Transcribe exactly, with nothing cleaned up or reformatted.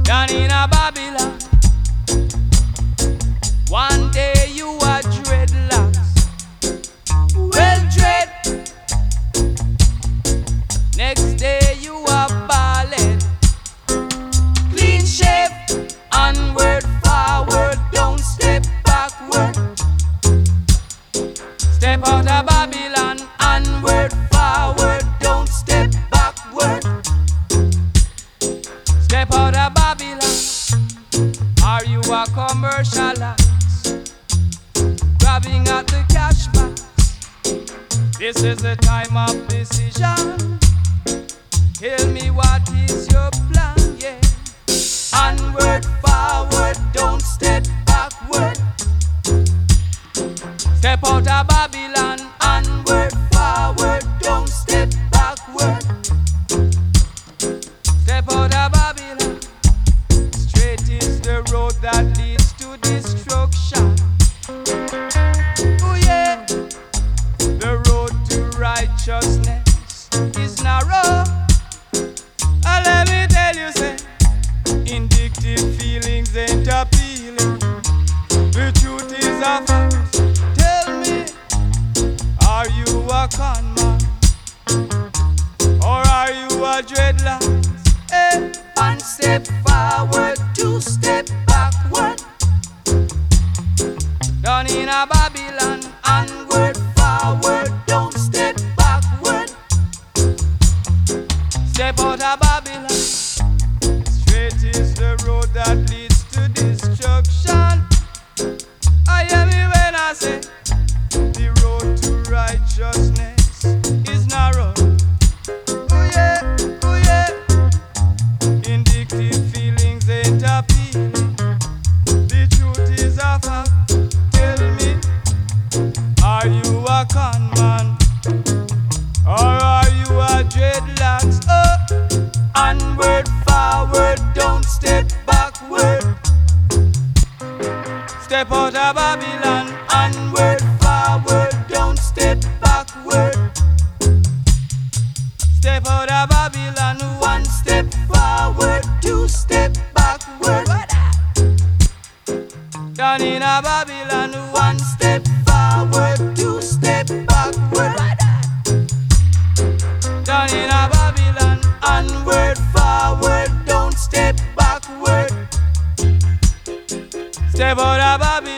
down in a Babylon. One day you are dreadlocks, well dread. Next day you are ballad, clean shape. Onward, forward, don't step backward. Step out of Babylon, onward, forward, don't step backward. Step out of Babylon. Are you a commercialist, grabbing at the cash box? This is the time of decision. Tell me what is your plan, yeah. Onward, forward, don't step backward. Step out of Babylon, onward, forward, don't step backward. Step out of Babylon. Straight is the road that leads to destruction. Oh yeah, the road to righteousness is narrow. Uh, let me tell you, say, indictive feelings ain't appealing. The truth is a fact. Tell me, are you a con man, or are you a dreadlock? Hey, one step forward, two step backward. Down in a Babylon, onward, forward, don't step backward. Step out of Babylon. Straight is the road that leads to destruction. I hear me when I say the road to righteousness is narrow. Oh yeah, oh yeah. Indictive feelings ain't appealing. The truth is a fact. Tell me, are you a con man, or are you a dreadlocks? Oh, onward, forward, don't step backward. Step out of Babylon, onward, forward, don't step backward. Step out of Babylon, one step forward, two step backward. Down in a Babylon, one step forward, two step backward. Down in a Babylon, onward, forward, don't step backward. Step out of Babylon.